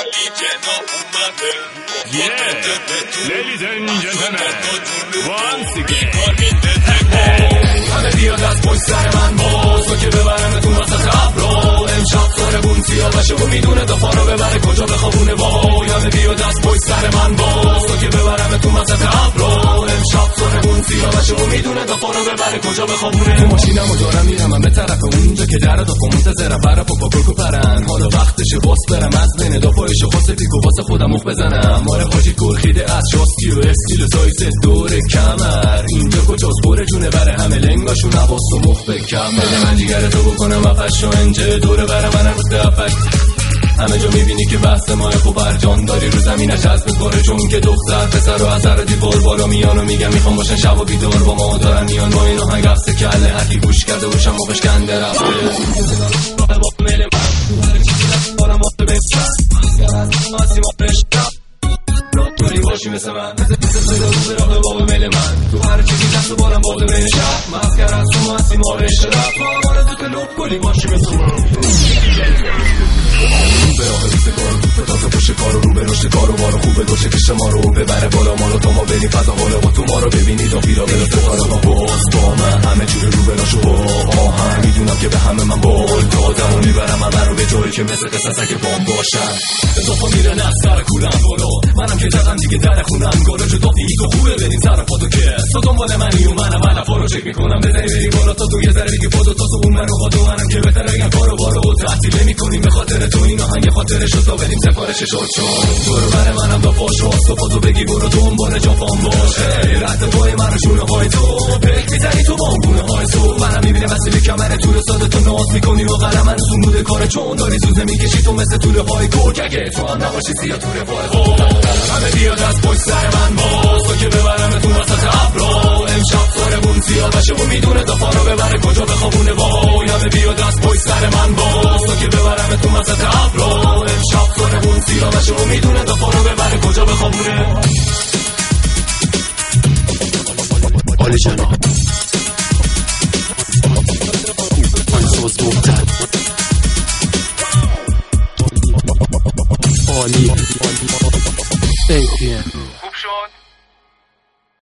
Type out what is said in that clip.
Ladies and gentlemen, once again همه بیاد از پشت سر من باز تو که ببرمتون وسط ابرا امشب ساربون سیاوشه و میدونه دفاع رو ببره کجا بخوابونه وای همه بیاد از پشت سر من باز تو که ببرمتون وسط ابرا امشب ساربون سیاوشه و میدونه دفاع رو ببره کجا بخوابونه تو ماشینمو دارم میرم من به طرف اونجا که در دفاع منتظرم برا پاپا پرن حالا وقتشه باس برم از بین دفاعش خواست پیکو واسه خودم مخ بزنم ماره حاجی گرخیده از شاستی و استیل و سایز دور کمر اینجا کجاست بره جونه بره همه لنگاشون حواس و مخ بکم بده من جیگرتو بکنم افش و انجه دوره بره من هنوز دفش همه جا میبینی که بحث ماه خوب برجان داری رو زمینش از بکاره چون که دختر پسر و از هر دیوار بالا میان و میگن میخوام باشن شب و بیدار با ما دارن میان با این آهنگ افسه کله هرکی گوش کرده باشم موقعش کنده رفته توری باشی مثل من صدا رو به راه باب مل من تو هر چیزی دست و بارم باده بین شب مسکر از تو ماسی مارش رفت آمارزو که لب کلی باشی مثل من به راه ریز کار به تازه پشت کار و رو به رشد کار و بارو خوبه دوشه کشه ما رو ببره بالا مالو تا ما بریم فضا حالا با تو ما رو ببینید و بیرا برسه کارا با من همه جوره رو بلاشو آهن میدونم که به همه من بول دادم و میبرم همه رو به جایی که مثل قصص که بام باشن اضافه میرن از سر کولم بالا منم که جدم دیگه در خونم گالا جو دافی تو خوبه بریم سر پاتو که تو دنبال منی و منم علفا رو چک میکنم بزنی بریم بالا تا تو یه ذره دیگه پادو تا تو اون منو خودو منم که بهتر بگم کارو بارو تعطیل میکنیم به خاطر تو این آهنگ خاطرش رو تا بریم سفارش شد چون تو رو بره منم دا پاشو صفاتو بگی برو دنبال جافان باشه رد پای من رو شونه های تو پک میزنی تو بامبونه های تو منم میبینم وسیله کمر تو رو ساده تو ناز میکنی و قلم من سموده کار چون داری زوزه میکشی تو مثل توله های گرگ اگه تو هم نباشی سیا توله پای همه بیاد از پشت سر من باز تو که ببرمتون وسط ابرا امشب ساربون سیاوشه و میدونه دفاع رو ببره کجا بخوابونه وای همه بیاد از پشت سر من باز تو که ببرمتون وسط ابرا امشب ساربون سیاوشه و میدونه دفاع رو ببره